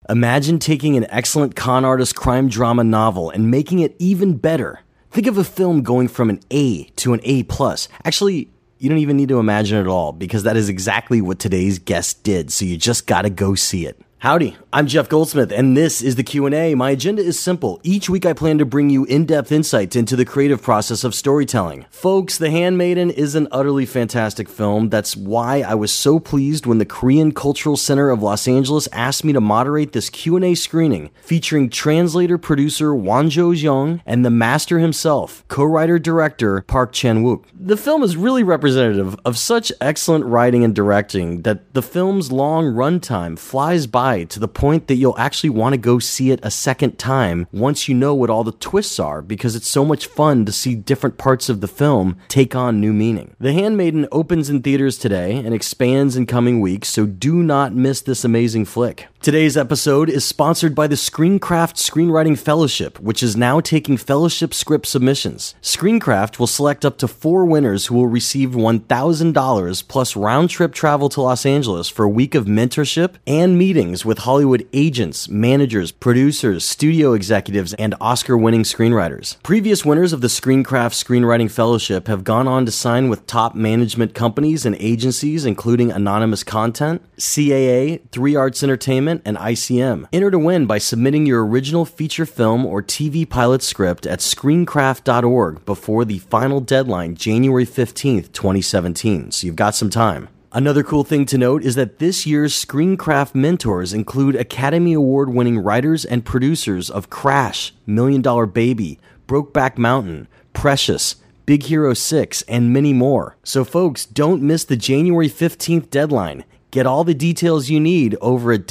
Imagine taking an excellent con artist crime drama novel and making it even better. Think of a film going from an A to an A+. Actually, you don't even need to imagine it at all, because that is exactly what today's guest did, so you just gotta go see it. Howdy, I'm Jeff Goldsmith, and this is the Q&A. My agenda is simple. Each week I plan to bring you in-depth insights into the creative process of storytelling. Folks, The Handmaiden is an utterly fantastic film. That's why I was so pleased when the Korean Cultural Center of Los Angeles asked me to moderate this Q&A screening featuring translator-producer Won Jo-jeong and the master himself, co-writer-director Park Chan-wook. The film is really representative of such excellent writing and directing that the film's long runtime flies by to the point that you'll actually want to go see it a second time once you know what all the twists are, because it's so much fun to see different parts of the film take on new meaning. The Handmaiden opens in theaters today and expands in coming weeks, so do not miss this amazing flick. Today's episode is sponsored by the Screencraft Screenwriting Fellowship, which is now taking fellowship script submissions. Screencraft will select up to 4 winners who will receive $1,000 plus round-trip travel to Los Angeles for a week of mentorship and meetings with Hollywood agents, managers, producers, studio executives, and Oscar-winning screenwriters. Previous winners of the Screencraft Screenwriting Fellowship have gone on to sign with top management companies and agencies, including Anonymous Content, CAA, 3 Arts Entertainment, and ICM. Enter to win by submitting your original feature film or TV pilot script at screencraft.org before the final deadline, January 15th, 2017. So you've got some time. Another cool thing to note is that this year's Screencraft mentors include Academy Award-winning writers and producers of Crash, Million Dollar Baby, Brokeback Mountain, Precious, Big Hero 6, and many more. So folks, don't miss the January 15th deadline. Get all the details you need over at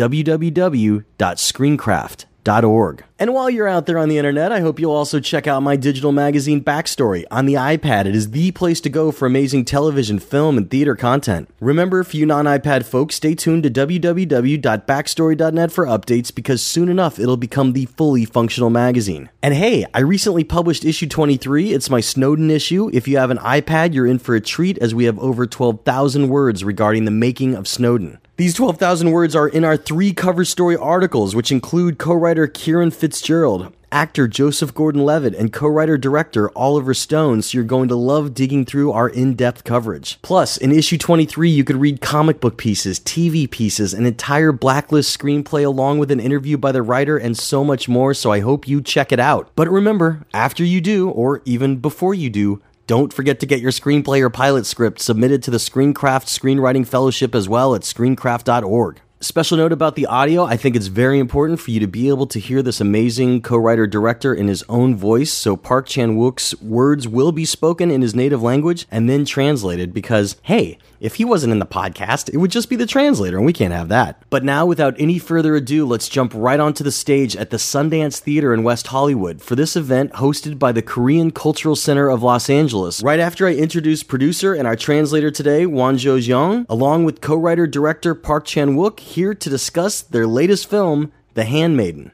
www.screencraft.org. And while you're out there on the internet, I hope you'll also check out my digital magazine Backstory. On the iPad, it is the place to go for amazing television, film, and theater content. Remember, for you non-iPad folks, stay tuned to www.backstory.net for updates, because soon enough it'll become the fully functional magazine. And hey, I recently published issue 23. It's my Snowden issue. If you have an iPad, you're in for a treat, as we have over 12,000 words regarding the making of Snowden. These 12,000 words are in our 3 cover story articles, which include co-writer Kieran Fitzgerald, actor Joseph Gordon-Levitt, and co-writer-director Oliver Stone, so you're going to love digging through our in-depth coverage. Plus, in issue 23, you could read comic book pieces, TV pieces, an entire Blacklist screenplay along with an interview by the writer, and so much more, so I hope you check it out. But remember, after you do, or even before you do, don't forget to get your screenplay or pilot script submitted to the Screencraft Screenwriting Fellowship as well at screencraft.org. Special note about the audio, I think it's very important for you to be able to hear this amazing co-writer-director in his own voice, so Park Chan-wook's words will be spoken in his native language and then translated, because, hey, if he wasn't in the podcast, it would just be the translator, and we can't have that. But now, without any further ado, let's jump right onto the stage at the Sundance Theater in West Hollywood for this event hosted by the Korean Cultural Center of Los Angeles. Right after I introduce producer and our translator today, Won Jo-jeong, along with co-writer-director Park Chan-wook, here to discuss their latest film, The Handmaiden.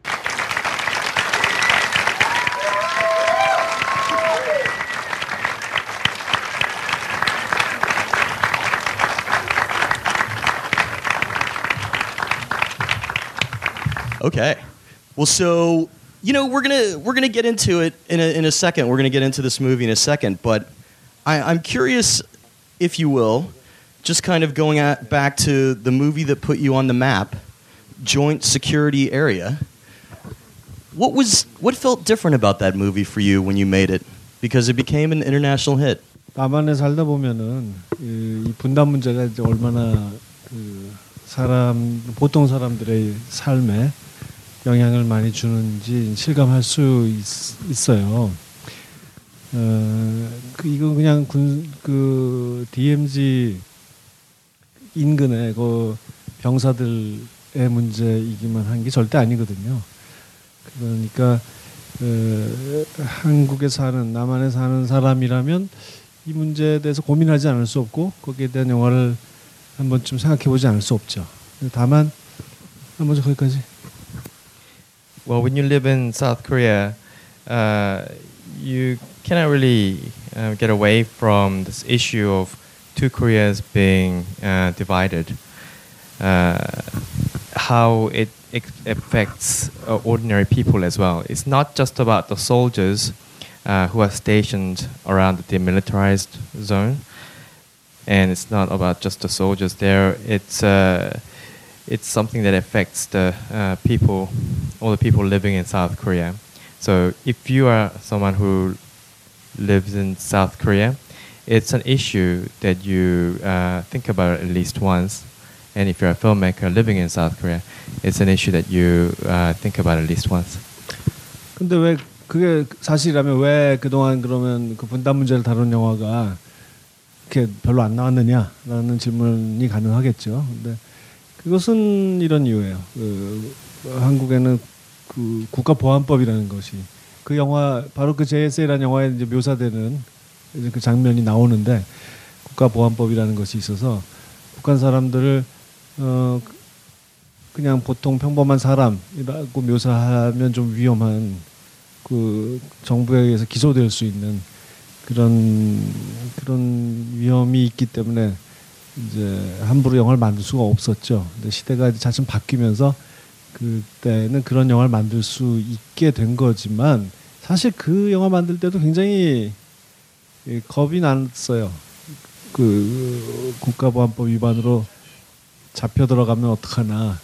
Okay. Well, so, we're gonna get into it in a second. We're gonna get into this movie in a second, but I'm curious, if you will, just kind of going back to the movie that put you on the map, Joint Security Area. What felt different about that movie for you when you made it? Because it became an international hit. 남한에 살다 보면은 이 분단 문제가 이제 얼마나 보통 사람들의 삶에 영향을 많이 주는지 실감할 수 있어요. 이건 그냥 DMZ 인근의 그 병사들의 문제이기만 한 게 절대 아니거든요. 그러니까 한국에 사는 남한에 사는 사람이라면 이 문제에 대해서 고민하지 않을 수 없고 거기에 대한 영화를 한 번쯤 생각해 보지 않을 수 없죠. 다만 먼저 거기까지. Well, when you live in South Korea, you cannot really get away from this issue of two Koreas being divided. how it affects ordinary people as well. It's not just about the soldiers who are stationed around the demilitarized zone, and it's not about just the soldiers there. It's something that affects the people, all the people living in South Korea. So if you are someone who lives in South Korea, it's an issue that you think about at least once. And if you're a filmmaker living in South Korea, it's an issue that you think about at least once. 근데 왜 그게 사실이라면 왜 그동안 그러면 그 분단 문제를 다룬 영화가 이렇게 별로 안 나왔느냐라는 질문이 가능하겠죠. 근데 그것은 이런 이유예요. 한국에는 그 국가보안법이라는 것이 그 영화 바로 그 JSA라는 영화에 이제 묘사되는 이제 그 장면이 나오는데 국가보안법이라는 것이 있어서 북한 사람들을 그냥 보통 평범한 사람이라고 묘사하면 좀 위험한 그 정부에 의해서 기소될 수 있는 그런 위험이 있기 때문에 이제 함부로 영화를 만들 수가 없었죠. 근데 시대가 차츰 바뀌면서 그때는 그런 영화를 만들 수 있게 된 거지만 사실 그 영화 만들 때도 굉장히 겁이 났어요. 그 국가보안법 위반으로 잡혀 들어가면 어떡하나.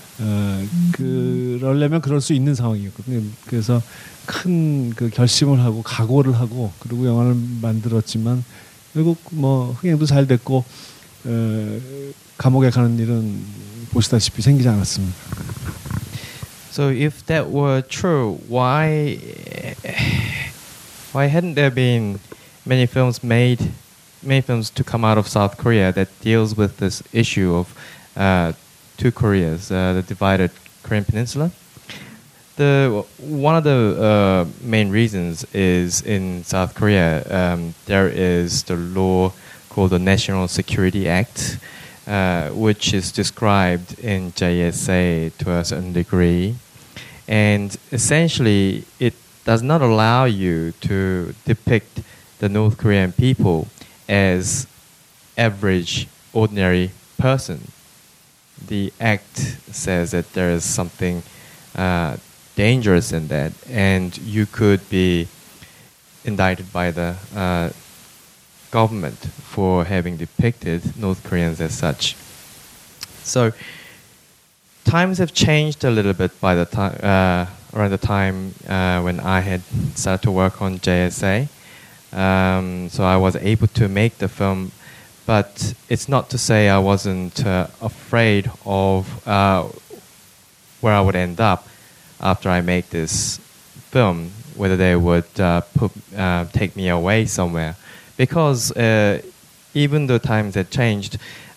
그러려면 그럴 수 있는 상황이었거든요. 그래서 큰 그 결심을 하고 각오를 하고 그리고 영화를 만들었지만 결국 뭐 흥행도 잘 됐고 감옥에 가는 일은 보시다시피 생기지 않았습니다. So if that were true, why hadn't there been many films to come out of South Korea that deals with this issue of two Koreas, the divided Korean Peninsula? One of the main reasons is in South Korea there is the law called the National Security Act, which is described in JSA to a certain degree, and essentially it does not allow you to depict the North Korean people as average, ordinary person. The act says that there is something dangerous in that, and you could be indicted by the government for having depicted North Koreans as such. So times have changed a little bit by the time around the time when I had started to work on JSA. So I was able to make the film, but it's not to say I wasn't afraid of where I would end up after I make this film, whether they would take me away somewhere. Because even though times had changed,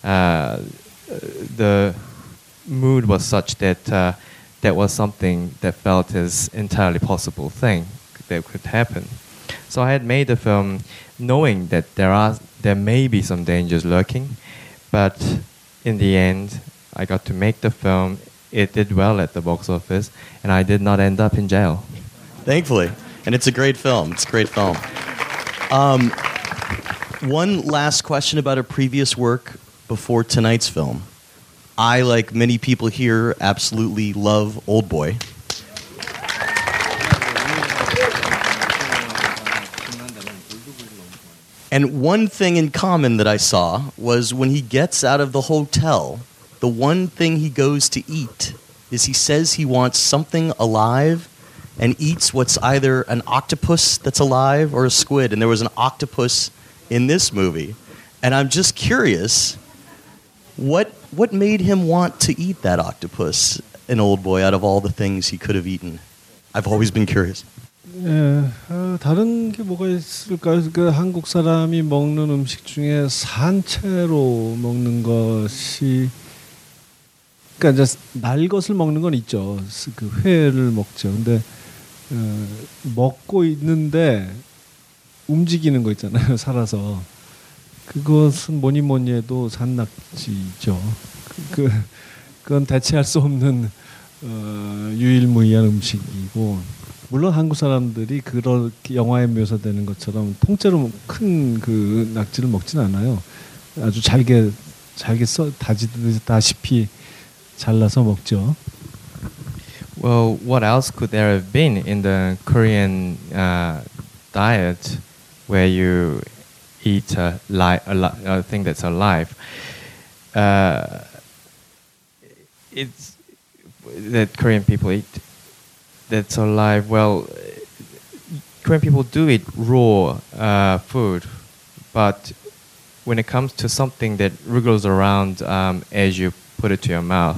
the mood was such that that was something that felt as entirely possible thing that could happen. So I had made the film knowing that there may be some dangers lurking, but in the end, I got to make the film. It did well at the box office, and I did not end up in jail. Thankfully. And it's a great film. It's a great film. One last question about a previous work before tonight's film. I, like many people here, absolutely love Old Boy. And one thing in common that I saw was when he gets out of the hotel, the one thing he goes to eat is he says he wants something alive and eats what's either an octopus that's alive or a squid. And there was an octopus in this movie. And I'm just curious, what made him want to eat that octopus, an Old Boy, out of all the things he could have eaten? I've always been curious. 다른 게 뭐가 있을까요? 그 한국 사람이 먹는 음식 중에 산채로 먹는 것이, 그러니까 이제 날 것을 먹는 건 있죠. 그 회를 먹죠. 근데 먹고 있는데 움직이는 거 있잖아요. 살아서. 그것은 뭐니 해도 산낙지죠. 그건 대체할 수 없는 유일무이한 음식이고, 물론 한국 사람들이 그렇게 영화에 묘사되는 것처럼 통째로 큰 그 낙지를 먹진 않아요. 아주 잘게 다지다시피 잘라서 먹죠. Well, what else could there have been in the Korean diet where you eat a thing that's alive? It's that Korean people eat that's alive. Well, Korean people do eat raw food, but when it comes to something that wriggles around as you put it to your mouth,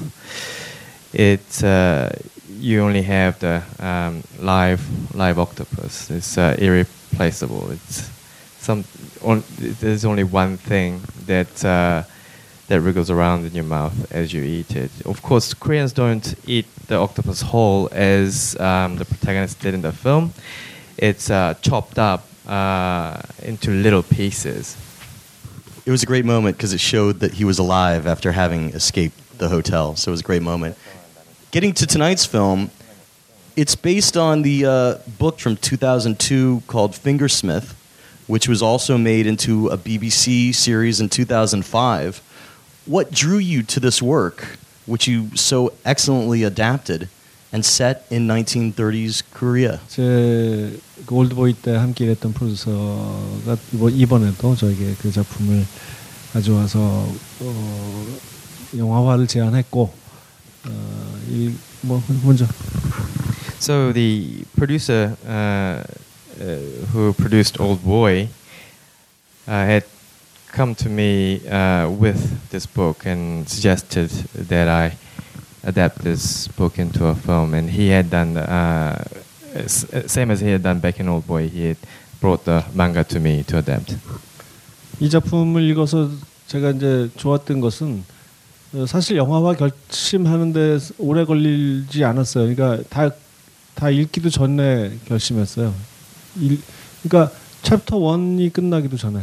you only have the live octopus. It's irreplaceable. There's only one thing that wriggles around in your mouth as you eat it. Of course, Koreans don't eat the octopus whole as the protagonist did in the film. It's chopped up into little pieces. It was a great moment because it showed that he was alive after having escaped the hotel. So it was a great moment. Getting to tonight's film, it's based on the book from 2002 called Fingersmith, which was also made into a BBC series in 2005. What drew you to this work, which you so excellently adapted and set in 1930s Korea? 제 그 올드보이 때 함께 일했던 프로듀서가 이번에도 저에게 그 작품을 가져와서 영화화를 제안했고 먼저. So the producer who produced Old Boy had come to me with this book and suggested that I adapt this book into a film. And he had done same as he had done back in Old Boy. He had brought the manga to me to adapt. 이 작품을 읽어서 제가 이제 좋았던 것은 사실 영화화 결심하는데 오래 걸리지 않았어요. 그러니까 다 읽기도 전에 결심했어요. 그러니까 챕터 1이 끝나기도 전에.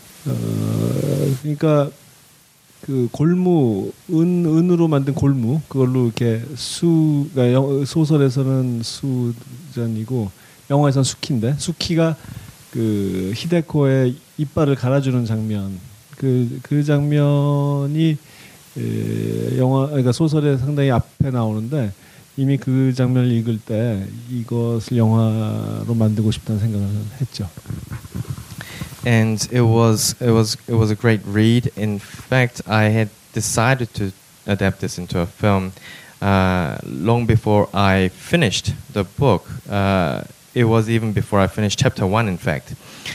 그러니까 그 골무 은으로 만든 골무 그걸로 이렇게 그러니까 소설에서는 수전이고 영화에서는 수키인데 수키가 그 히데코의 이빨을 갈아주는 장면 그 장면이 그러니까 소설에 상당히 앞에 나오는데 이미 그 장면을 읽을 때 이것을 영화로 만들고 싶다는 생각을 했죠. And it was a great read. In fact, I had decided to adapt this into a film long before I finished the book. It was even before I finished chapter 1, in fact.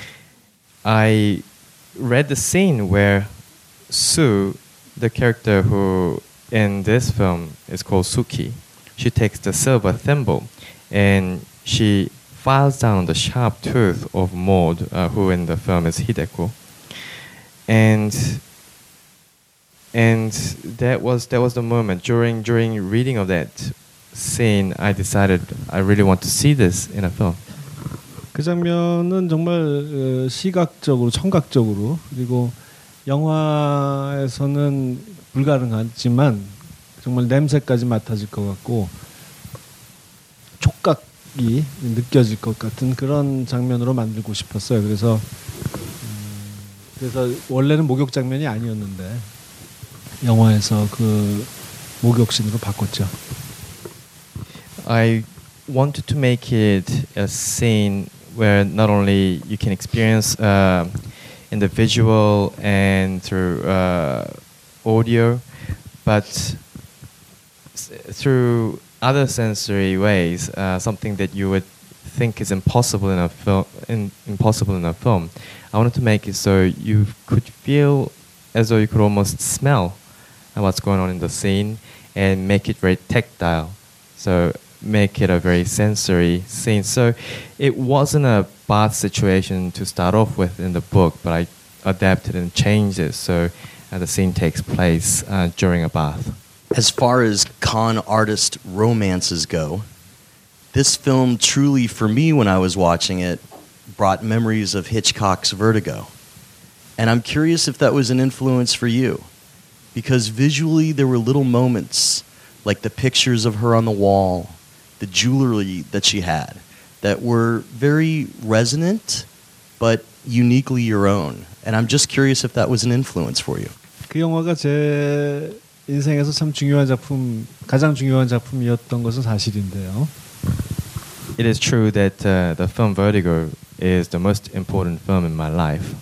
I read the scene where Sue, the character who in this film is called Suki, she takes the silver thimble and she files down on the sharp tooth of Maud, who in the film is Hideko, and that was the moment. During reading of that scene, I decided I really want to see this in a film. 그 장면은 정말 시각적으로 청각적으로 그리고 영화에서는 불가능하지만 정말 냄새까지 맡아질 것 같고 촉각이 느껴질 것 같은 그런 장면으로 만들고 싶었어요. 그래서 원래는 목욕 장면이 아니었는데 영화에서 그 목욕신으로 바꿨죠. I wanted to make it a scene where not only you can experience in the visual and through audio, but through other sensory ways, something that you would think is impossible in a film. I wanted to make it so you could feel as though you could almost smell what's going on in the scene and make it very tactile. So make it a very sensory scene. So it wasn't a bath situation to start off with in the book, but I adapted and changed it so the scene takes place during a bath. As far as con artist romances go, this film truly, for me when I was watching it, brought memories of Hitchcock's Vertigo. And I'm curious if that was an influence for you. Because visually there were little moments, like the pictures of her on the wall, the jewelry that she had, that were very resonant, but uniquely your own. And I'm just curious if that was an influence for you. 그 영화가 제 인생에서 참 중요한 작품, 가장 중요한 작품이었던 것은 사실인데요. It is true that the film Vertigo is the most important film in my life.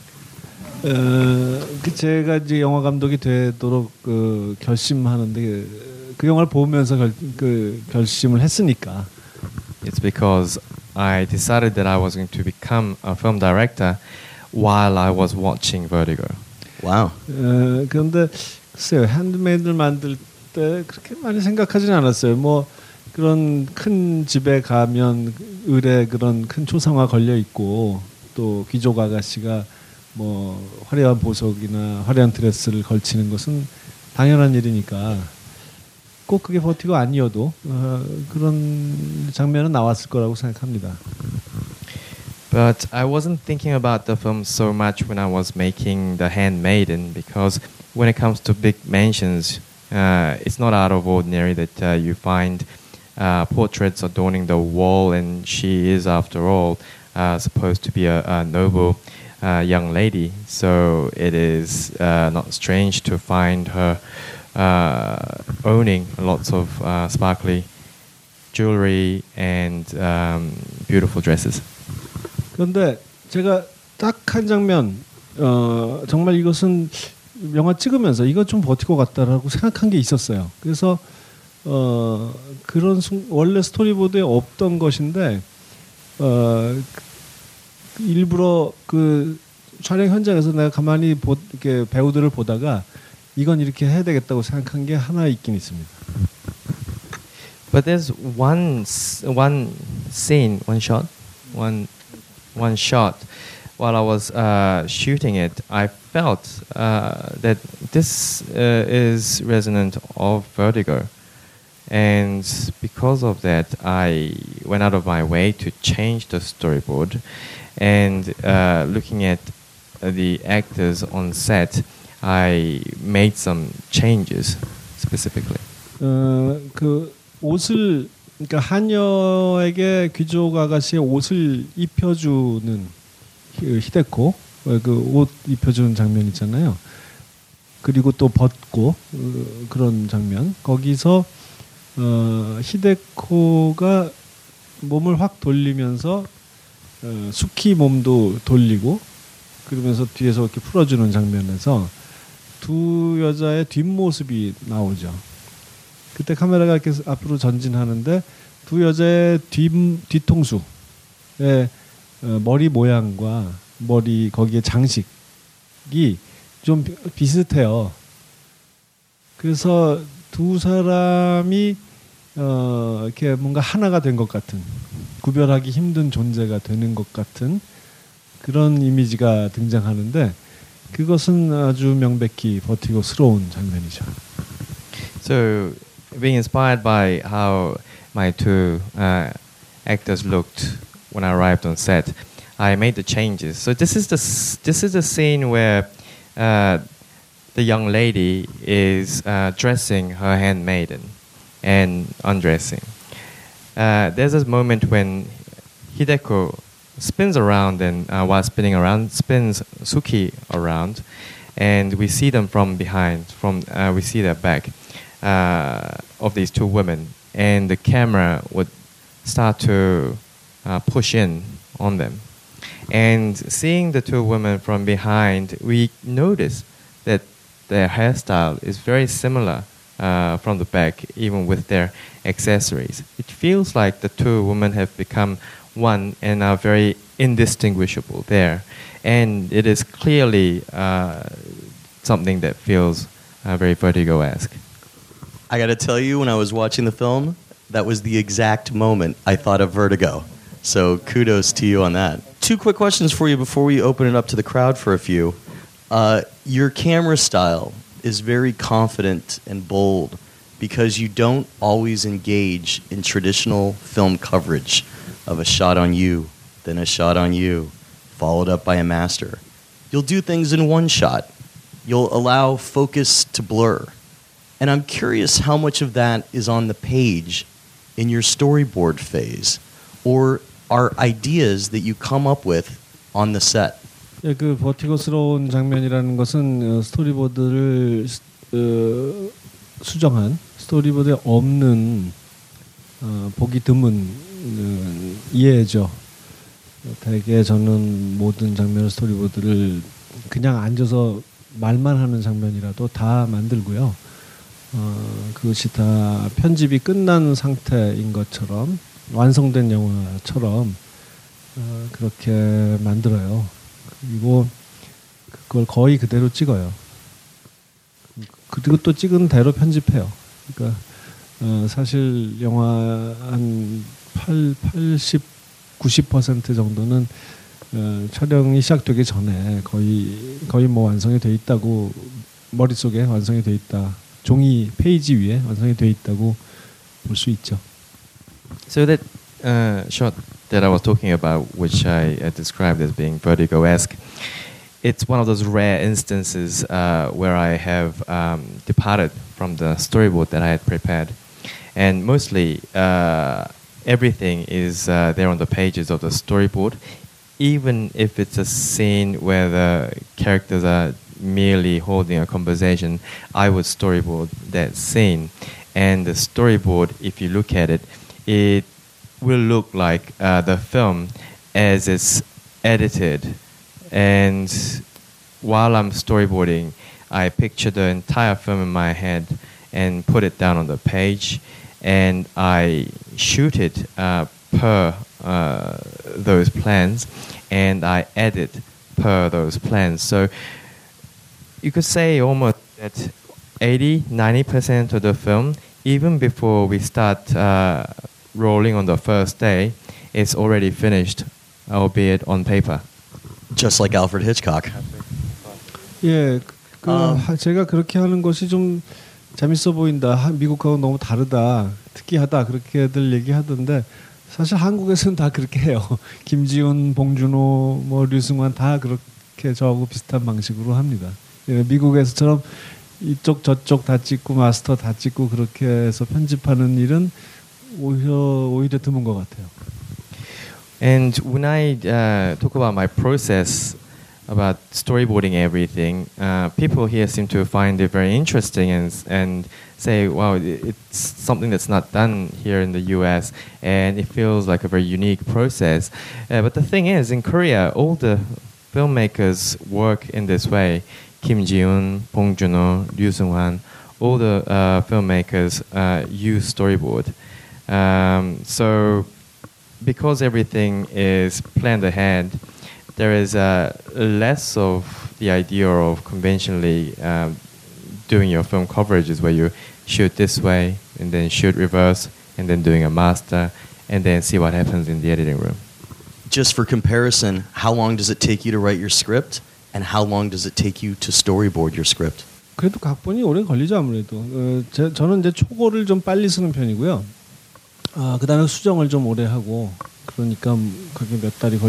제가 이제 영화 감독이 되도록 결심하는데 그 영화를 보면서 결심을 했으니까. It's because I decided that I was going to become a film director while I was watching Vertigo. Wow. 그런데 글쎄요, 핸드메이드를 만들 때 그렇게 많이 생각하지는 않았어요. 뭐 그런 큰 집에 가면 을에 그런 큰 초상화 걸려 있고 또 귀족 아가씨가 뭐 화려한 보석이나 화려한 드레스를 걸치는 것은 당연한 일이니까 꼭 그게 버티고 아니어도 그런 장면은 나왔을 거라고 생각합니다. But I wasn't thinking about the film so much when I was making The Handmaiden, because when it comes to big mansions, it's not out of ordinary that you find portraits adorning the wall, and she is, after all, supposed to be a noble young lady. So it is not strange to find her owning lots of sparkly jewelry and beautiful dresses. 그런데 제가 딱 한 장면, 정말 이것은 영화 찍으면서 이거 좀 버티고 갔다라고 생각한 게 있었어요. 그래서 그런 원래 스토리보드에 없던 것인데 일부러 그 촬영 현장에서 내가 가만히 이렇게 배우들을 보다가 이건 이렇게 해야 되겠다고 생각한 게 하나 있긴 있습니다. But there's one scene, one shot. While I was shooting it, I felt that this is resonant of Vertigo, and because of that, I went out of my way to change the storyboard. And looking at the actors on set, I made some changes specifically. 그 옷을 그러니까 하녀에게 귀족 아가씨의 옷을 입혀주는 히데코 그 옷 입혀주는 장면 있잖아요. 그리고 또 벗고 그런 장면. 거기서 히데코가 몸을 확 돌리면서 수키 몸도 돌리고 그러면서 뒤에서 이렇게 풀어주는 장면에서 두 여자의 뒷모습이 나오죠. 그때 카메라가 이렇게 앞으로 전진하는데 두 여자의 뒤통수에 머리 모양과 머리 거기에 장식이 좀 비슷해요. 그래서 두 사람이 이렇게 뭔가 하나가 된 것 같은, 구별하기 힘든 존재가 되는 것 같은 그런 이미지가 등장하는데 그것은 아주 명백히 버티고스러운 장면이죠. So, being inspired by how my two actors looked when I arrived on set, I made the changes. So this is the scene where the young lady is dressing her handmaiden and undressing. There's this moment when Hideko spins around and while spinning around, spins Suki around, and we see them from behind. We see their back of these two women, and the camera would start to push in on them. And seeing the two women from behind, we notice that their hairstyle is very similar from the back, even with their accessories. It feels like the two women have become one and are very indistinguishable there. And it is clearly something that feels very Vertigo-esque. I got to tell you, when I was watching the film, that was the exact moment I thought of Vertigo. So kudos to you on that. Two quick questions for you before we open it up to the crowd for a few. Your camera style is very confident and bold because you don't always engage in traditional film coverage of a shot on you, then a shot on you, followed up by a master. You'll do things in one shot. You'll allow focus to blur. And I'm curious how much of that is on the page in your storyboard phase, or are ideas that you come up with on the set? 예, 그 버티고스러운 장면이라는 것은 스토리보드를 수정한 스토리보드에 없는 보기 드문 이해죠. 대개 저는 모든 장면의 스토리보드를 그냥 앉아서 말만 하는 장면이라도 다 만들고요. 그것이 다 편집이 끝난 상태인 것처럼 완성된 영화처럼 그렇게 만들어요. 그리고 그걸 거의 그대로 찍어요. 그리고 또 찍은 대로 편집해요. 그러니까 사실 영화 한 80, 90% 정도는 촬영이 시작되기 전에 거의 뭐 완성이 돼 있다고 머릿속에 완성이 돼 있다. 종이 페이지 위에 완성이 돼 있다고 볼 수 있죠. So that shot that I was talking about, which I described as being Vertigo-esque, it's one of those rare instances where I have departed from the storyboard that I had prepared. And mostly everything is there on the pages of the storyboard, even if it's a scene where the characters are merely holding a conversation. I would storyboard that scene. And the storyboard, if you look at it, it will look like the film as it's edited. And while I'm storyboarding, I picture the entire film in my head and put it down on the page, and I shoot it per those plans, and I edit per those plans. So you could say almost that 80-90% of the film, even before we start rolling on the first day, is already finished, albeit on paper. Just like Alfred Hitchcock. 예, 제가 그렇게 하는 것이 좀 재밌어 보인다. 미국하고 너무 다르다. 특이하다. 그렇게들 얘기하던데 사실 한국에서는 다 그렇게 해요. 김지훈, 봉준호, 뭐 류승환 다 그렇게 저하고 비슷한 방식으로 합니다. 예, 미국에서처럼 이쪽 저쪽 다 찍고 마스터 다 찍고 그렇게 해서 편집하는 일은 오히려 드문 것 같아요. And when I talk about my process about storyboarding everything, people here seem to find it very interesting and say, wow, it's something that's not done here in the US, and it feels like a very unique process. But the thing is, in Korea, all the filmmakers work in this way. Kim Ji-un, Bong Joon-ho, Ryu Seung-hwan, all the filmmakers use storyboard. So because everything is planned ahead, there is less of the idea of conventionally doing your film coverages where you shoot this way and then shoot reverse and then doing a master and then see what happens in the editing room. Just for comparison, how long does it take you to write your script? And how long does it take you to storyboard your script? 그래도 각본이 오래 걸리죠 아무래도. 저는 이제 초고를 좀 빨리 쓰는 편이고요. 그다음에 수정을 좀 오래 하고 그러니까 그게 몇 달이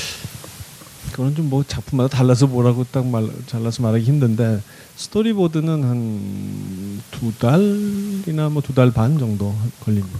그거는 좀 뭐 작품마다 달라서 뭐라고 잘라서 말하기 힘든데 스토리보드는 한 2달이나 뭐 2달 반 정도 걸립니다.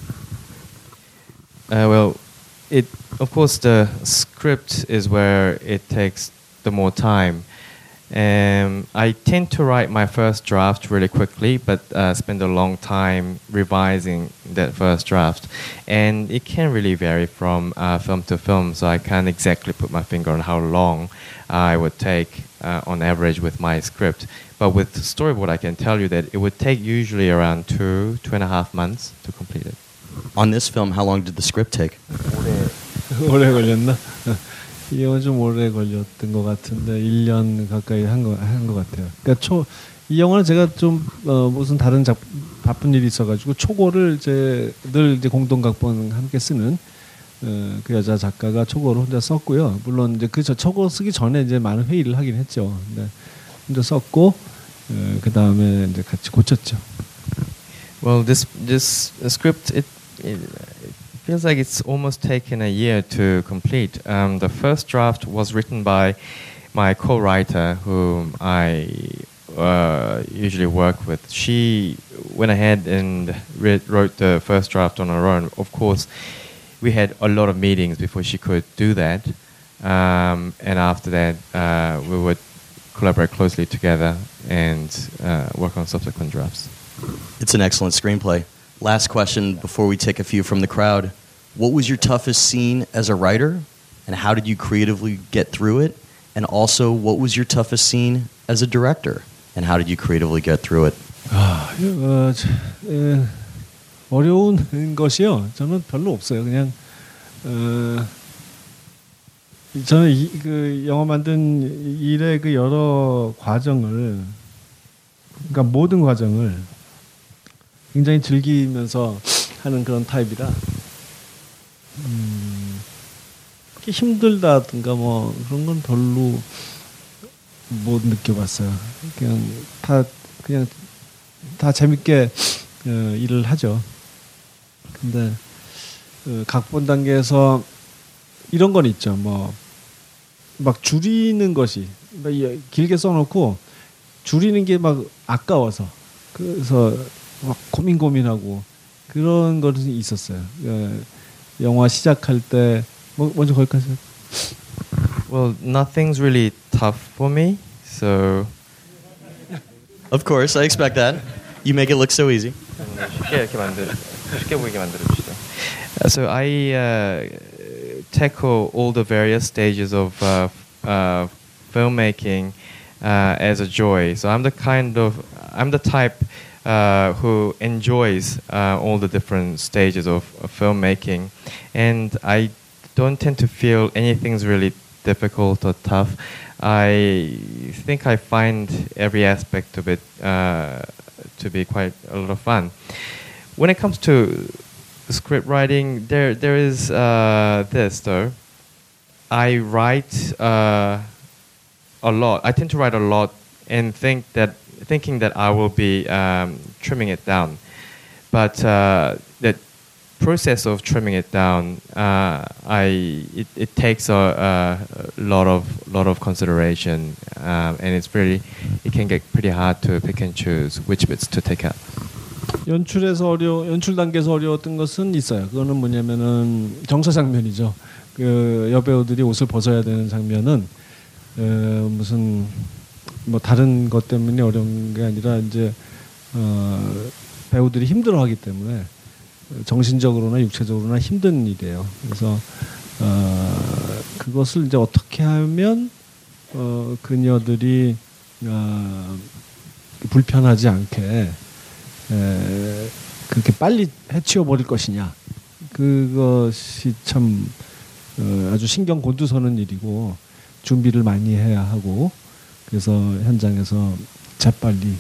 Well, of course the script is where it takes the more time. I tend to write my first draft really quickly, but spend a long time revising that first draft. And it can really vary from film to film, so I can't exactly put my finger on how long I would take on average with my script. But with storyboard, I can tell you that it would take usually around 2.5 months to complete it. On this film, how long did the script take? 오래 걸렸나? 이 영화 좀 오래 걸렸던 것 같은데 1년 가까이 한 것 같아요. 그러니까 이 영화는 제가 좀 무슨 다른 바쁜 일이 있어가지고 초고를 늘 이제 공동 각본 함께 쓰는 그 여자 작가가 초고를 혼자 썼고요. 물론 이제 그 초고 쓰기 전에 이제 많은 회의를 하긴 했죠. 근데 혼자 썼고 그 다음에 이제 같이 고쳤죠. Well, this script it feels like it's almost taken a year to complete. The first draft was written by my co-writer, whom I usually work with. She went ahead and wrote the first draft on her own. Of course, we had a lot of meetings before she could do that. And after that, we would collaborate closely together and work on subsequent drafts. It's an excellent screenplay. Last question before we take a few from the crowd. What was your toughest scene as a writer, and how did you creatively get through it? And also, what was your toughest scene as a director, and how did you creatively get through it? 어려운 것이요. 저는 별로 없어요. 그냥 저는 그 영화 만든 일의 그 여러 과정을, 그러니까 모든 과정을 굉장히 즐기면서 하는 그런 타입이라 힘들다든가 뭐 그런 건 별로 못 느껴봤어요. 그냥 다 재밌게 일을 하죠. 근데 각본 단계에서 이런 건 있죠. 뭐 막 줄이는 것이 길게 써놓고 줄이는 게 막 아까워서 그래서 막 고민하고 그런 것이 있었어요. 영화 시작할 때 먼저 거기까지. Well, nothing's really tough for me, so. Of course, I expect that. You make it look so easy. 쉽게 보이게 만들어주시죠. So I tackle all the various stages of filmmaking as a joy. So I'm the type who enjoys all the different stages of filmmaking, and I don't tend to feel anything's really difficult or tough. I think I find every aspect of it to be quite a lot of fun. When it comes to script writing, there is this though. I write a lot. I tend to write a lot and thinking that I will be trimming it down, but the process of trimming it down, it takes a lot of consideration, and it can get pretty hard to pick and choose which bits to take out. 연출 단계에서 어려웠던 것은 있어요. 그거는 뭐냐면은 정서 장면이죠. 그 여배우들이 옷을 벗어야 되는 장면은 무슨 뭐 다른 것 때문에 어려운 게 아니라 이제 배우들이 힘들어하기 때문에 정신적으로나 육체적으로나 힘든 일이에요. 그래서 그것을 이제 어떻게 하면 그녀들이 불편하지 않게 그렇게 빨리 해치워 버릴 것이냐, 그것이 참 아주 신경 곤두서는 일이고 준비를 많이 해야 하고, 그래서 현장에서 재빨리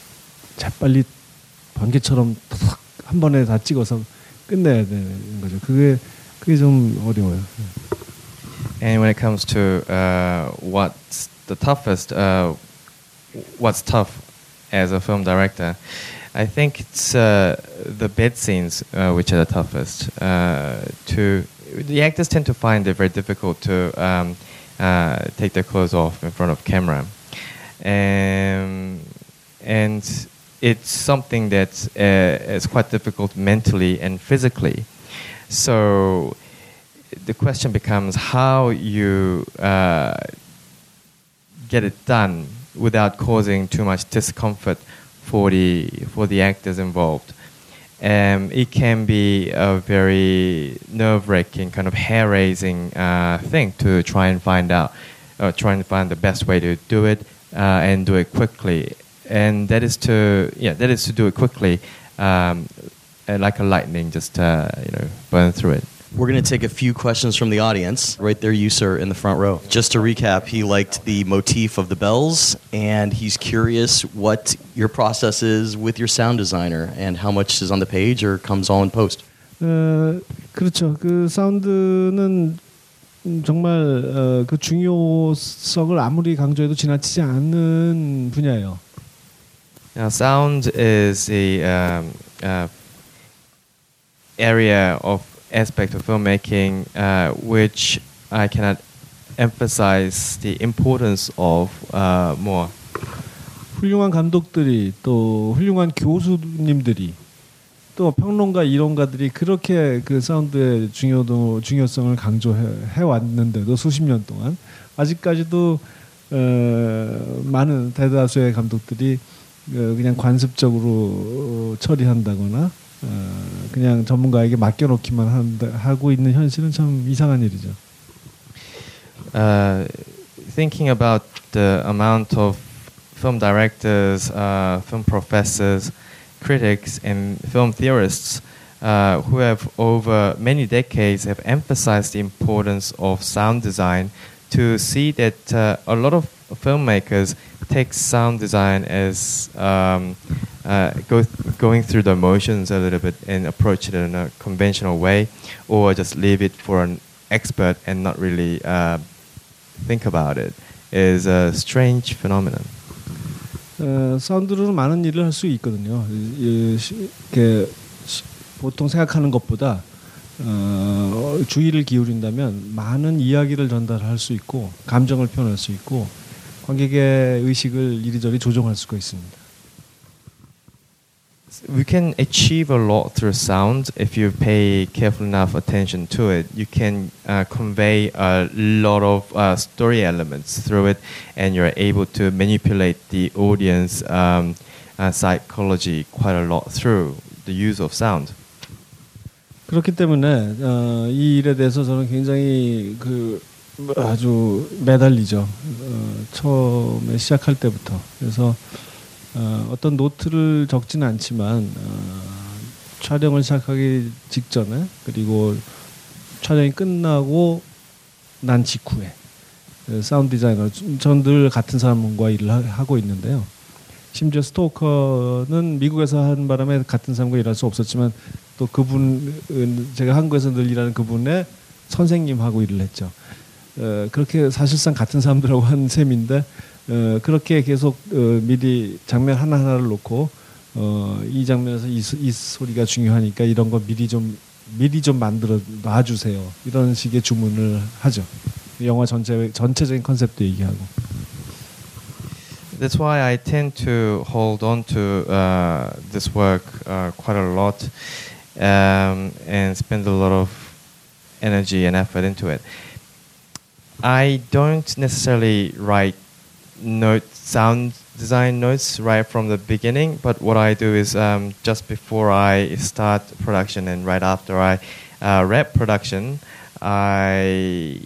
번개처럼 한 번에 다 찍어서 끝내야 되는 거죠. 그게 좀 어려워요. And when it comes to what's the toughest, what's tough as a film director, I think it's the bed scenes which are the toughest. The actors tend to find it very difficult to take their clothes off in front of camera, and it's something that is quite difficult mentally and physically. So the question becomes how you get it done without causing too much discomfort for the actors involved. It can be a very nerve-wracking, kind of hair-raising thing to try and find the best way to do it and do it quickly. And that is to do it quickly, like a lightning, just burn through it. We're going to take a few questions from the audience. Right there, you, sir, in the front row. Just to recap, he liked the motif of the bells, and he's curious what your process is with your sound designer and how much is on the page or comes all in post. 그렇죠. 그 사운드는 정말 그 중요성을 아무리 강조해도 지나치지 않는 분야예요. Now, sound is a area of aspect of filmmaking which I cannot emphasize the importance of more. 훌륭한 감독들이 또 훌륭한 교수님들이 또 평론가 이론가들이 그렇게 그 사운드의 중요성을 강조해 왔는데도 수십 년 동안 아직까지도 많은 대다수의 감독들이 그냥 관습적으로 처리한다거나 그냥 전문가에게 맡겨놓기만 하고 있는 현실은 참 이상한 일이죠. Thinking about the amount of film directors, film professors, critics, and film theorists who have over many decades have emphasized the importance of sound design, to see that a lot of filmmakers take sound design as going through the motions a little bit and approach it in a conventional way, or just leave it for an expert and not really think about it, is a strange phenomenon. 사운드로는 많은 일을 할 수 있거든요. 보통 생각하는 것보다 주의를 기울인다면 많은 이야기를 전달할 수 있고 감정을 표현할 수 있고 관객의 의식을 이리저리 조정할 수가 있습니다. We can achieve a lot through sound if you pay careful enough attention to it. You can convey a lot of story elements through it, and you're able to manipulate the audience psychology quite a lot through the use of sound. 그렇기 때문에 이 일에 대해서 저는 굉장히 아주 매달리죠. 처음에 시작할 때부터. 그래서 어떤 노트를 적지는 않지만 촬영을 시작하기 직전에 그리고 촬영이 끝나고 난 직후에 사운드 디자이너 전 늘 같은 사람과 일을 하고 있는데요. 심지어 스토커는 미국에서 한 바람에 같은 사람과 일할 수 없었지만 또 그분 제가 한국에서 늘 일하는 그분의 선생님하고 일을 했죠. 그렇게 사실상 같은 사람들하고 한 셈인데 그렇게 계속 미리 장면 하나하나를 놓고 이 장면에서 이 소리가 중요하니까 이런 거 미리 좀 만들어 놔주세요. 이런 식의 주문을 하죠. 영화 전체적인 컨셉도 얘기하고. That's why I tend to hold on to this work quite a lot and spend a lot of energy and effort into it. I don't necessarily write sound design notes right from the beginning, but what I do is just before I start production and right after I wrap production, I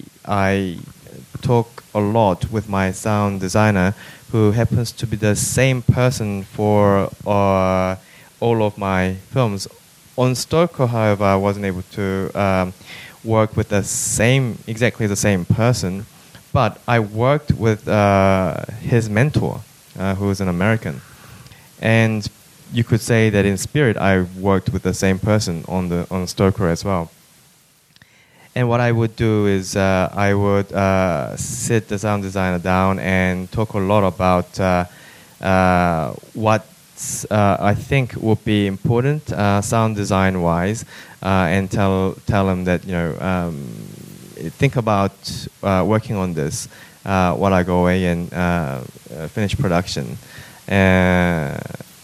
talk a lot with my sound designer, who happens to be the same person for all of my films. On Stoker, however, I wasn't able to work with exactly the same person, but I worked with his mentor, who is an American. And you could say that in spirit, I worked with the same person on Stoker as well. And what I would do is I would sit the sound designer down and talk a lot about what I think would be important sound design wise, and tell him that think about working on this while I go away and finish production, and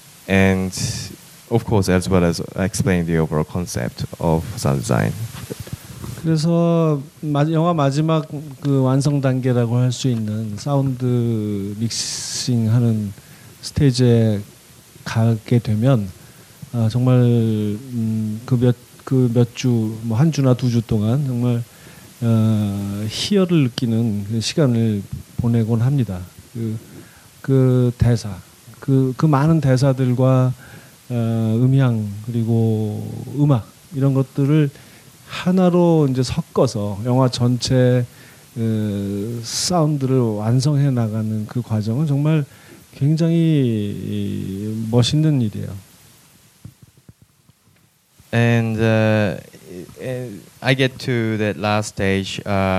of course as well as explain the overall concept of sound design. 그래서 영화 마지막 그 완성 단계라고 할 수 있는 사운드 믹싱하는 스테이지에 가게 되면 정말 그 몇 주, 뭐 한 주나 두 주 동안 정말 희열을 느끼는 그 시간을 보내곤 합니다. 그 대사, 그 많은 대사들과 음향 그리고 음악 이런 것들을 하나로 이제 섞어서 영화 전체 사운드를 완성해 나가는 그 과정은 정말 굉장히 멋있는 일이에요. And I get to that last stage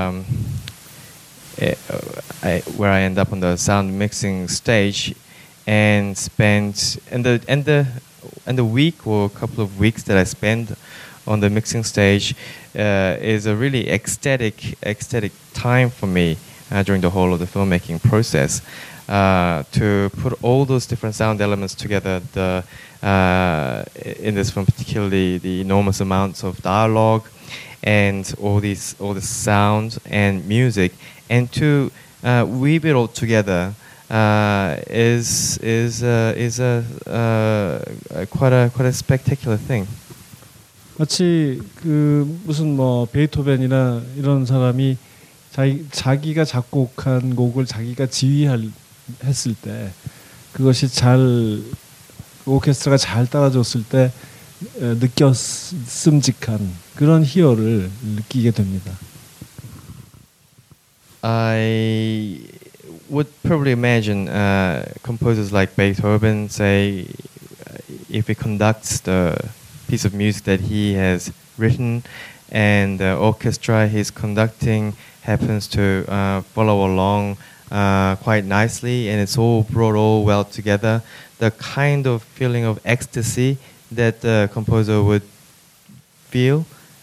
where I end up on the sound mixing stage and spend and the week or a couple of weeks that I spend on the mixing stage is a really ecstatic time for me during the whole of the filmmaking process, to put all those different sound elements together. In this film, particularly the enormous amounts of dialogue and all the sound and music, and to weave it all together is quite a spectacular thing. 마치 그 무슨 뭐 베토벤이나 이런 사람이 자기가 작곡한 곡을 자기가 지휘했을 때 그것이 잘 오케스트라가 잘 따라줬을 때 느꼈음직한 그런 희열을 느끼게 됩니다. I would probably imagine composers like Beethoven, say, if he conducts the piece of music that he has written and the orchestra he's conducting happens to follow along quite nicely and it's all brought all well together, the kind of feeling of ecstasy that the composer would feel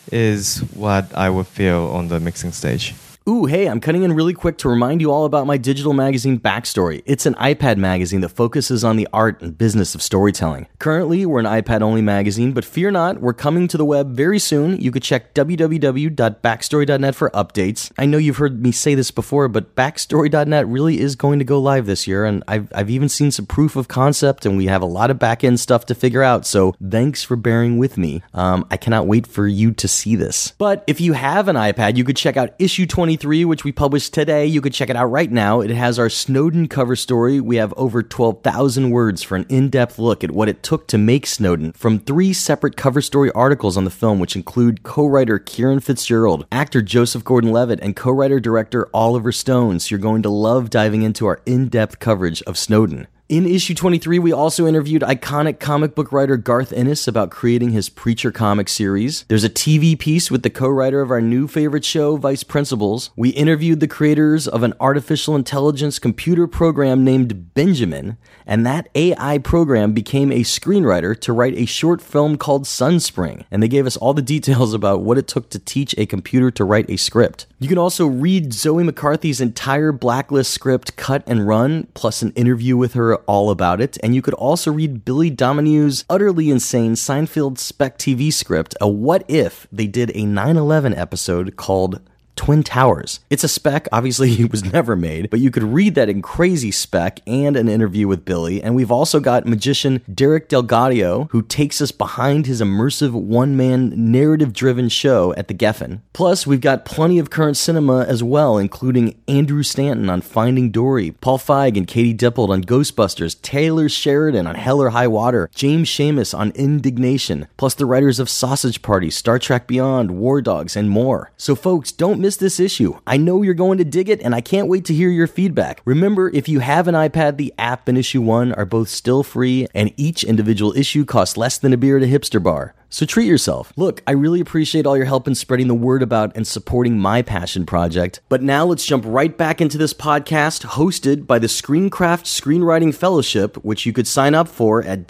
is what I would feel on the mixing stage. Ooh, hey, I'm cutting in really quick to remind you all about my digital magazine, Backstory. It's an iPad magazine that focuses on the art and business of storytelling. Currently, we're an iPad-only magazine, but fear not, we're coming to the web very soon. You could check www.backstory.net for updates. I know you've heard me say this before, but Backstory.net really is going to go live this year, and I've even seen some proof of concept, and we have a lot of back-end stuff to figure out, so thanks for bearing with me. I cannot wait for you to see this. But if you have an iPad, you could check out issue 23, which we published today. You could check it out right now. It has our Snowden cover story. We have over 12,000 words for an in-depth look at what it took to make Snowden from 3 separate cover story articles on the film, which include co-writer Kieran Fitzgerald, actor Joseph Gordon-Levitt, and co-writer-director Oliver Stone. So you're going to love diving into our in-depth coverage of Snowden. In issue 23, we also interviewed iconic comic book writer Garth Ennis about creating his Preacher comic series. There's a TV piece with the co-writer of our new favorite show, Vice Principals. We interviewed the creators of an artificial intelligence computer program named Benjamin, and that AI program became a screenwriter to write a short film called Sunspring, and they gave us all the details about what it took to teach a computer to write a script. You can also read Zoe McCarthy's entire Blacklist script, Cut and Run, plus an interview with her all about it, and you could also read Billy Dominue's utterly insane Seinfeld spec TV script, a what if they did a 9/11 episode called Twin Towers. It's a spec, obviously it was never made, but you could read that in crazy spec and an interview with Billy. And we've also got magician Derek DelGaudio, who takes us behind his immersive one-man narrative-driven show at the Geffen. Plus, we've got plenty of current cinema as well, including Andrew Stanton on Finding Dory, Paul Feig and Katie Dippold on Ghostbusters, Taylor Sheridan on Hell or High Water, James Seamus on Indignation, plus the writers of Sausage Party, Star Trek Beyond, War Dogs, and more. So folks, don't miss this issue. I know you're going to dig it, and I can't wait to hear your feedback. Remember, if you have an iPad, the app and issue 1 are both still free, and each individual issue costs less than a beer at a hipster bar. So treat yourself. Look, I really appreciate all your help in spreading the word about and supporting my passion project. But now let's jump right back into this podcast hosted by the Screencraft Screenwriting Fellowship, which you could sign up for at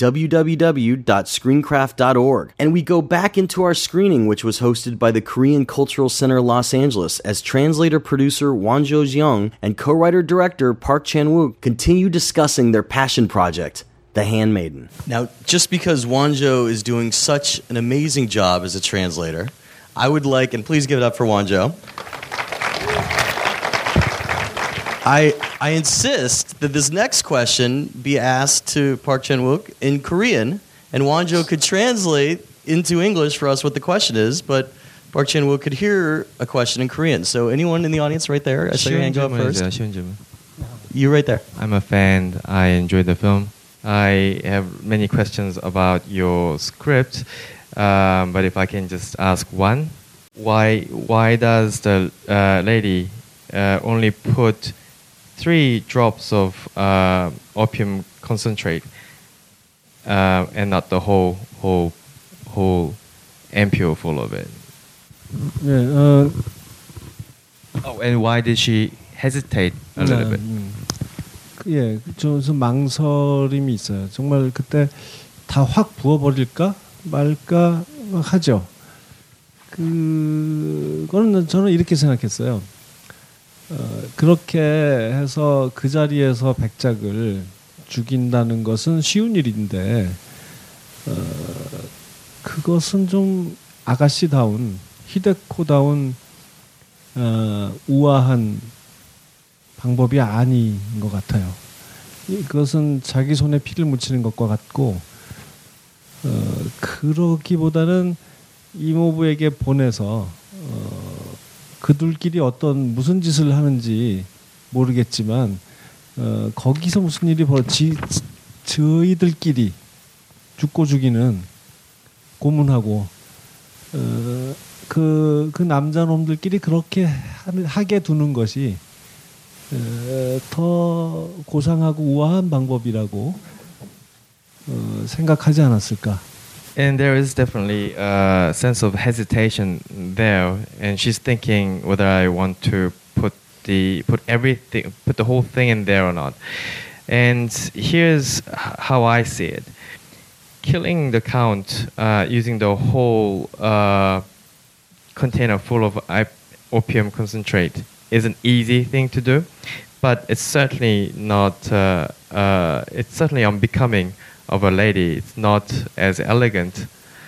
www.screencraft.org. And we go back into our screening, which was hosted by the Korean Cultural Center Los Angeles, as translator-producer Wonjo Jeong and co-writer-director Park Chan-wook continue discussing their passion project, The Handmaiden. Now, just because Wonjo is doing such an amazing job as a translator, I would like, and please give it up for Wonjo, I insist that this next question be asked to Park Chan-wook in Korean, and Wonjo could translate into English for us what the question is, but Park Chan-wook could hear a question in Korean. So anyone in the audience right there? I saw your hand go up first. You right there. I'm a fan. I enjoyed the film. I have many questions about your script, but if I can just ask one, why does the lady only put 3 drops of opium concentrate and not the whole ampule full of it? 네, Oh, and why did she hesitate a little bit? 예, 좀 망설임이 있어요. 정말 그때 다 확 부어버릴까 말까 하죠. 그거는 저는 이렇게 생각했어요. 그렇게 해서 그 자리에서 백작을 죽인다는 것은 쉬운 일인데 그것은 좀 아가씨다운 히데코다운 우아한 방법이 아닌 것 같아요. 그것은 자기 손에 피를 묻히는 것과 같고 그러기보다는 이모부에게 보내서 그들끼리 어떤 무슨 짓을 하는지 모르겠지만 거기서 무슨 일이 저희들끼리 죽고 죽이는 고문하고 그 남자놈들끼리 그렇게 하게 두는 것이 더 고상하고 우아한 방법이라고 생각하지 않았을까? And there is definitely a sense of hesitation there, and she's thinking whether I want to put the whole thing in there or not. And here's how I see it: killing the Count using the whole container full of opium concentrate is an easy thing to do, but it's certainly not. It's certainly unbecoming of a lady. It's not as elegant.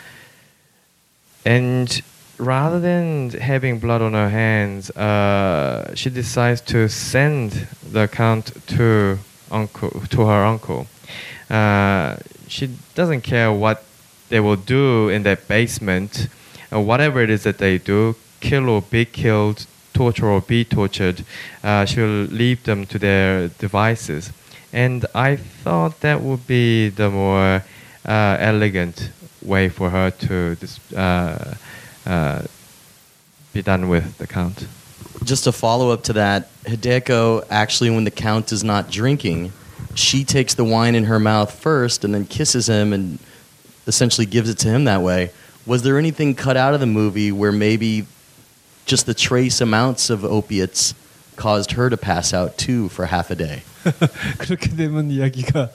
And rather than having blood on her hands, she decides to send the Count to her uncle. She doesn't care what they will do in that basement. Whatever it is that they do, kill or be killed, torture or be tortured, she will leave them to their devices. And I thought that would be the more elegant way for her to be done with the Count. Just a follow-up to that, Hideko, actually, when the Count is not drinking, she takes the wine in her mouth first and then kisses him and essentially gives it to him that way. Was there anything cut out of the movie where maybe just the trace amounts of opiates caused her to pass out too for half a day? 그렇게 되면 이야기가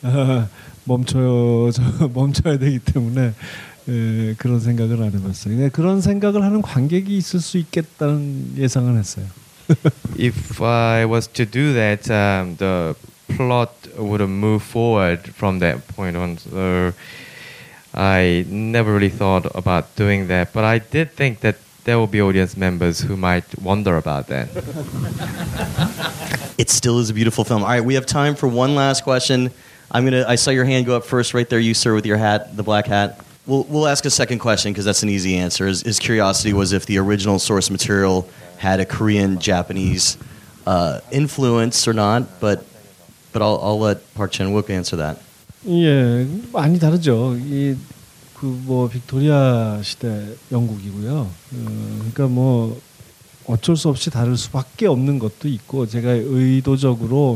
멈춰야 되기 때문에 그런 생각을 안 해봤어요. 그런 생각을 하는 관객이 있을 수 있겠다는 예상을 했어요. If I was to do that, the plot would have moved forward from that point on. So I never really thought about doing that, but I did think that there will be audience members who might wonder about that. It still is a beautiful film. All right, we have time for one last question. I saw your hand go up first, right there, you sir, with your hat, the black hat. We'll ask a second question because that's an easy answer. His curiosity was if the original source material had a Korean, Japanese influence or not. But I'll let Park Chan-wook answer that. 예, 많이 다르죠. 빅토리아 시대 영국이고요. 그러니까 어쩔 수 없이 다를 수밖에 없는 것도 있고, 제가 의도적으로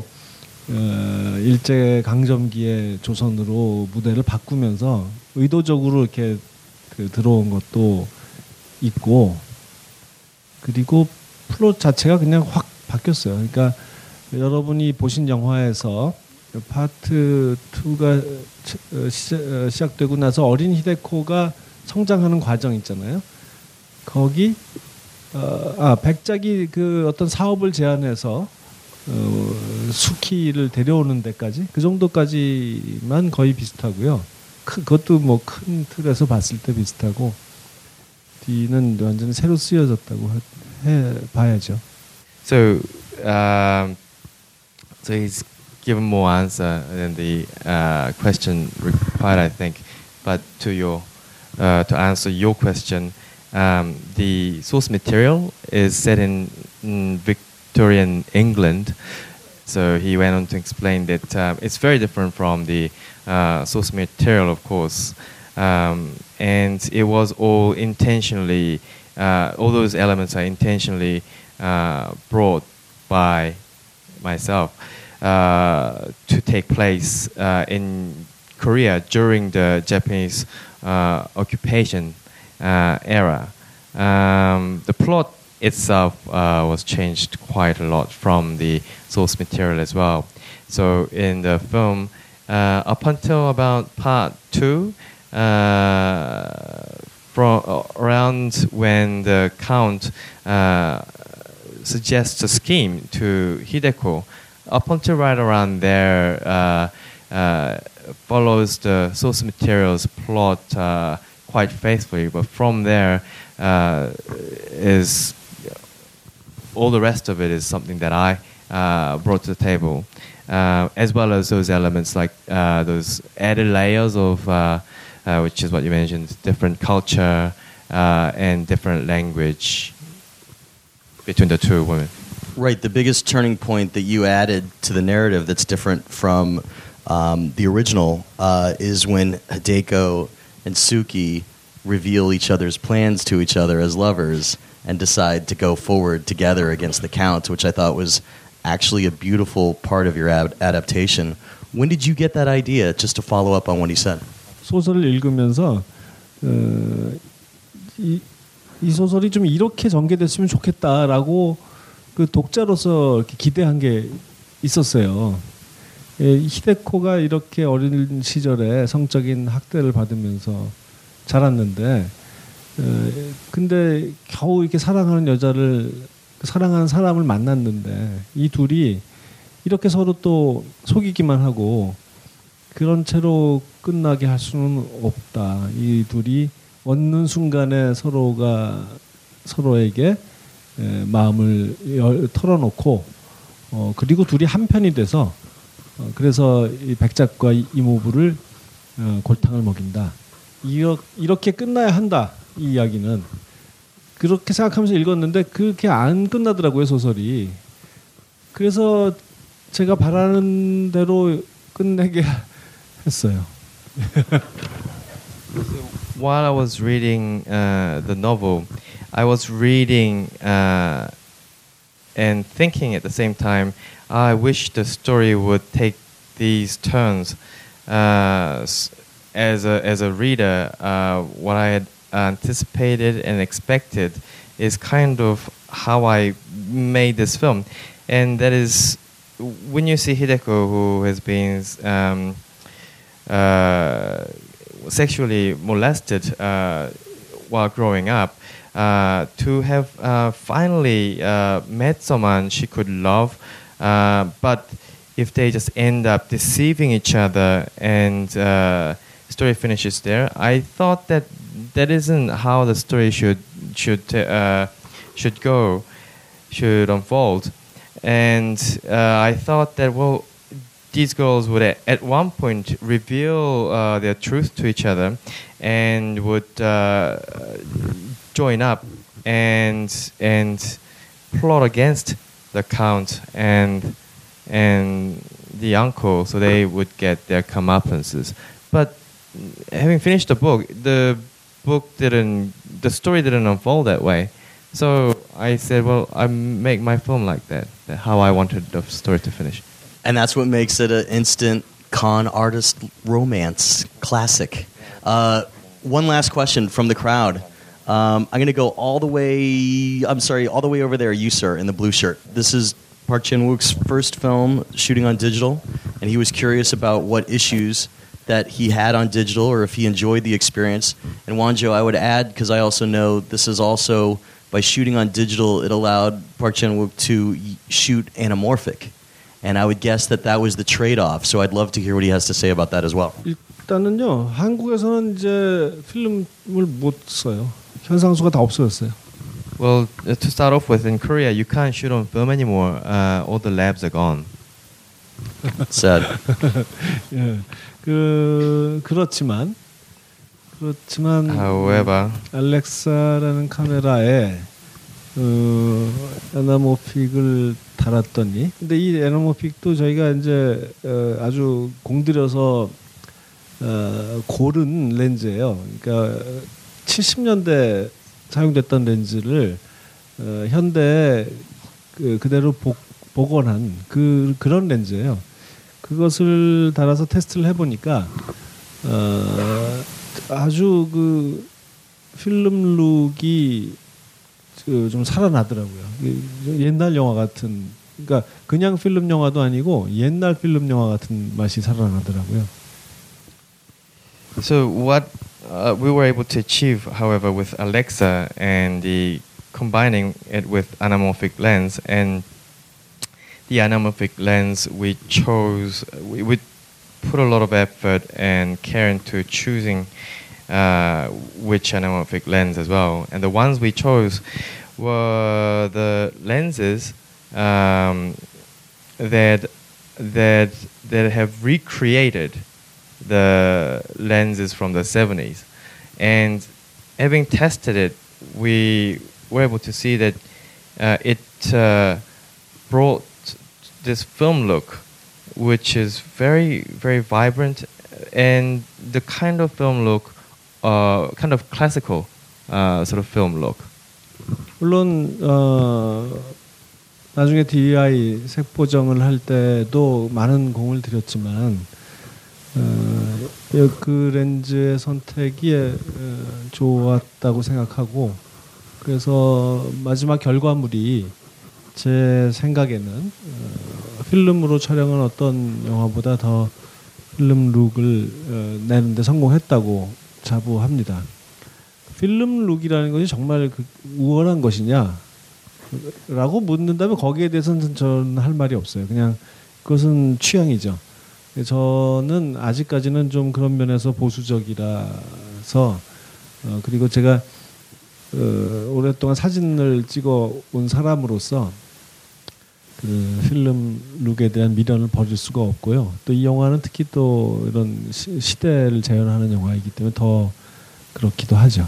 일제 강점기의 조선으로 무대를 바꾸면서 의도적으로 이렇게 들어온 것도 있고, 그리고 플롯 자체가 그냥 확 바뀌었어요. 그러니까 여러분이 보신 영화에서 파트 2가 시작되고 나서 어린 히데코가 성장하는 과정 있잖아요. 거기 백작이 어떤 사업을 제안해서 수키를 데려오는 데까지 그 정도까지만 거의 비슷하고요. 그것도 큰 틀에서 봤을 때 비슷하고, 뒤는 완전히 새로 쓰여졌다고 봐야죠. So he's given more answer than the question required, I think. But to answer your question, the source material is set in Victorian England. So he went on to explain that it's very different from the source material, of course. And it was all intentionally, all those elements are intentionally brought by myself to take place in Korea during the Japanese occupation era. The plot itself was changed quite a lot from the source material as well. So in the film, up until about part 2, from around when the Count suggests a scheme to Hideko, up until right around there, follows the source material's plot quite faithfully. But from there, is all the rest of it is something that I brought to the table, as well as those elements like those added layers of, which is what you mentioned, different culture and different language between the two women. Right, the biggest turning point that you added to the narrative that's different from the original is when Hideko and Suki reveal each other's plans to each other as lovers and decide to go forward together against the Count, which I thought was actually a beautiful part of your adaptation. When did you get that idea, just to follow up on what he said? 소설을 읽으면서 이 소설이 좀 이렇게 전개됐으면 좋겠다라고 그 독자로서 이렇게 기대한 게 있었어요. 히데코가 이렇게 어린 시절에 성적인 학대를 받으면서 자랐는데, 근데 겨우 이렇게 사랑하는 여자를, 사랑하는 사람을 만났는데 이 둘이 이렇게 서로 또 속이기만 하고 그런 채로 끝나게 할 수는 없다. 이 둘이 얻는 순간에 서로가 서로에게 마음을 털어놓고 그리고 둘이 한 편이 돼서 그래서 이 백작과 이모부를 골탕을 먹인다. 이렇게 끝나야 한다. 이 이야기는 그렇게 생각하면서 읽었는데 그렇게 안 끝나더라고요, 소설이. 그래서 제가 바라는 대로 끝내게 했어요. While I was reading the novel, I was reading and thinking at the same time, I wish the story would take these turns. As a reader, what I had anticipated and expected is kind of how I made this film. And that is, when you see Hideko, who has been sexually molested while growing up, to have finally met someone she could love, but if they just end up deceiving each other and story finishes there, I thought that isn't how the story should unfold, and I thought that, well, these girls would at one point reveal their truth to each other and would join up and plot against the Count and the uncle, so they would get their comeuppances. But having finished the story didn't unfold that way. So I said, well, I make my film like that, how I wanted the story to finish. And that's what makes it an instant con artist romance classic. One last question from the crowd. I'm going to go all the way over there, you, sir, in the blue shirt. This is Park Chan-wook's first film shooting on digital, and he was curious about what issues that he had on digital or if he enjoyed the experience. And Wonjo, I would add, because I also know this is also, by shooting on digital, it allowed Park Chan-wook to shoot anamorphic. And I would guess that was the trade-off. So I'd love to hear what he has to say about that as well. 일단은요, 한국에서는 이제 필름을 못 써요. 현상수가 다 없어졌어요. Well, to start off with, in Korea, you can't shoot on film anymore. All the labs are gone. Sad. 예, 그렇지만 However, 알렉사라는 카메라에 에나모픽을 달았더니, 근데 이 에나모픽도 저희가 이제 아주 공들여서 고른 렌즈예요. 그러니까 70년대 사용됐던 렌즈를 현대에 그대로 복원한 그런 렌즈예요. 그것을 달아서 테스트를 해보니까 아주 그 필름 룩이 좀 살아나더라고요. 옛날 영화 같은, 그러니까 그냥 필름 영화도 아니고 옛날 필름 영화 같은 맛이 살아나더라고요. So what we were able to achieve, however, with Alexa and the combining it with anamorphic lens, and the anamorphic lens we chose, we put a lot of effort and care into choosing which anamorphic lens as well. And the ones we chose were the lenses that have recreated the lenses from the 70s. And having tested it, we were able to see that it brought this film look, which is very, very vibrant, and the kind of film look, kind of classical sort of film look. 물론 나중에 DI 색보정을 할 때도 많은 공을 들였지만 그 렌즈의 선택이 좋았다고 생각하고, 그래서 마지막 결과물이 제 생각에는 필름으로 촬영한 어떤 영화보다 더 필름 룩을 내는데 성공했다고 자부합니다. 필름 룩이라는 것이 정말 우월한 것이냐 라고 묻는다면 거기에 대해서는 저는 할 말이 없어요. 그냥 그것은 취향이죠. 저는 아직까지는 좀 그런 면에서 보수적이라서, 그리고 제가 오랫동안 사진을 찍어 온 사람으로서 그 필름 룩에 대한 미련을 버릴 수가 없고요. 또 이 영화는 특히 또 이런 시대를 재현하는 영화이기 때문에 더 그렇기도 하죠.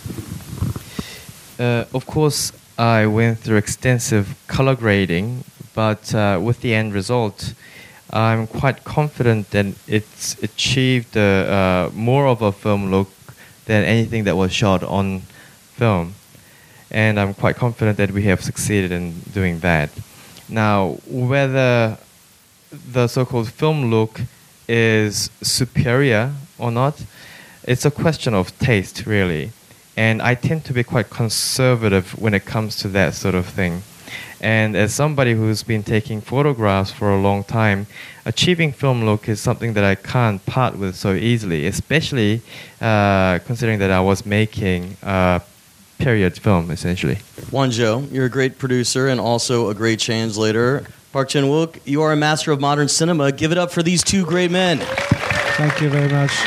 Of course, I went through extensive color grading, but with the end result, I'm quite confident that it's achieved more of a film look than anything that was shot on film. And I'm quite confident that we have succeeded in doing that. Now, whether the so-called film look is superior or not, it's a question of taste, really. And I tend to be quite conservative when it comes to that sort of thing. And as somebody who's been taking photographs for a long time, achieving film look is something that I can't part with so easily, especially considering that I was making a period film, essentially. Wonjo, you're a great producer and also a great translator. Park Chan-wook, you are a master of modern cinema. Give it up for these two great men. Thank you very much.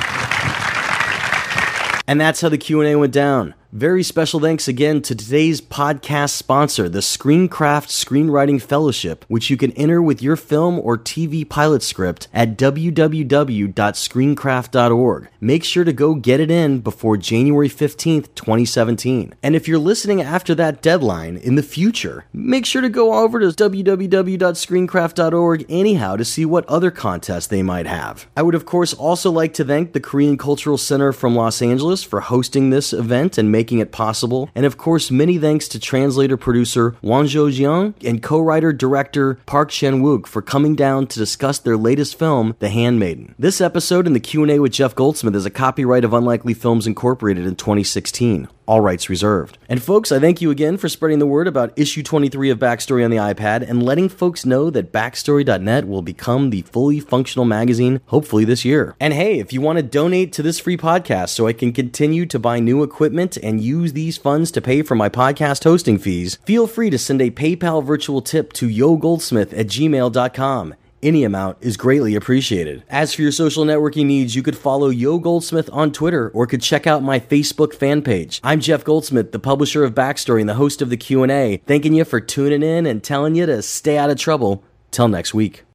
And that's how the Q&A went down. Very special thanks again to today's podcast sponsor, the Screencraft Screenwriting Fellowship, which you can enter with your film or TV pilot script at www.screencraft.org. Make sure to go get it in before January 15th, 2017. And if you're listening after that deadline in the future, make sure to go over to www.screencraft.org anyhow to see what other contests they might have. I would of course also like to thank the Korean Cultural Center from Los Angeles for hosting this event and making it possible. And of course, many thanks to translator-producer Wonjo Jeong and co-writer-director Park Chan-wook for coming down to discuss their latest film, The Handmaiden. This episode and the Q&A with Jeff Goldsmith is a copyright of Unlikely Films Incorporated in 2016. All rights reserved. And folks, I thank you again for spreading the word about issue 23 of Backstory on the iPad and letting folks know that Backstory.net will become the fully functional magazine hopefully this year. And hey, if you want to donate to this free podcast so I can continue to buy new equipment and use these funds to pay for my podcast hosting fees, feel free to send a PayPal virtual tip to yogoldsmith@gmail.com. Any amount is greatly appreciated. As for your social networking needs, you could follow Yo Goldsmith on Twitter or could check out my Facebook fan page. I'm Jeff Goldsmith, the publisher of Backstory and the host of the Q&A, thanking you for tuning in and telling you to stay out of trouble. Till next week.